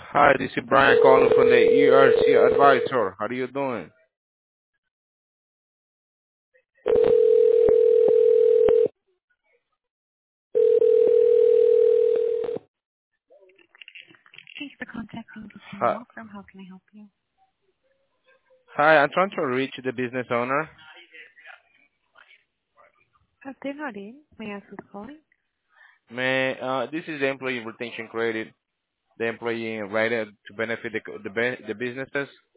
Hi, this is Brian calling from the ERC Advisor. How are you doing? Thanks for contacting the senior Hi, law firm. How can I help you? hi, I'm trying to reach the business owner. They're not in. May I ask who's calling? This is the employee retention credit. The employee invited to benefit the businesses.